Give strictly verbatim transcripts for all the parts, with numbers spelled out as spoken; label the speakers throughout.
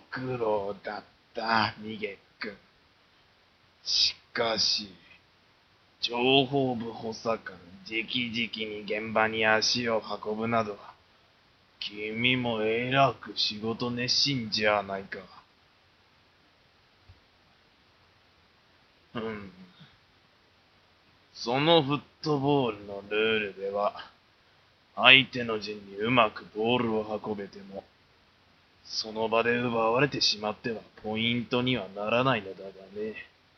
Speaker 1: 苦労だった、ミゲ君。しかし、情報部補佐官直々に現場に足を運ぶなど、君もえらく仕事熱心じゃないか。うん。そのフットボールのルールでは、相手の陣にうまくボールを運べても、その場で奪われてしまってはポイントにはならないのだがね。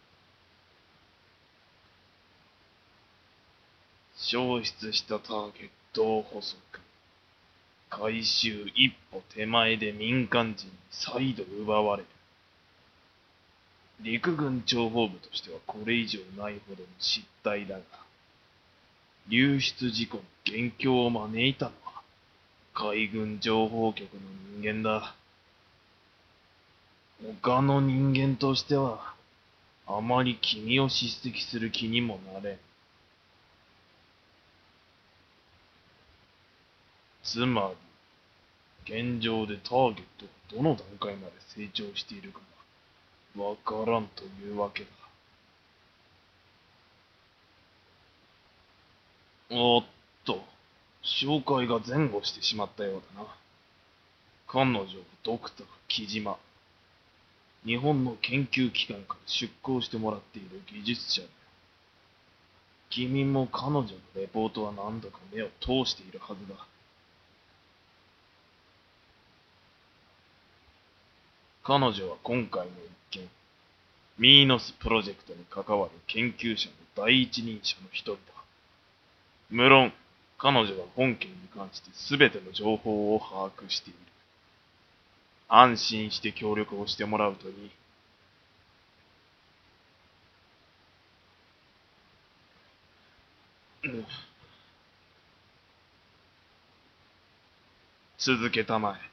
Speaker 1: 消失したターゲットを捕捉。回収一歩手前で民間人に再度奪われる。陸軍諜報部としてはこれ以上ないほどの失態だが、流出事故の元凶を招いたのは海軍情報局の人間だ。他の人間としては、あまり君を叱責する気にもなれん。つまり、現状でターゲットがどの段階まで成長しているかがわからんというわけだ。おっと、紹介が前後してしまったようだな。彼女はドクター木島。日本の研究機関から出向してもらっている技術者だよ。君も彼女のレポートは何度か目を通しているはずだ。彼女は今回の一件、ミーノスプロジェクトに関わる研究者の第一人者の一人だ。無論、彼女は本件に関して全ての情報を把握している。安心して協力をしてもらうといい。うん、続けたまえ。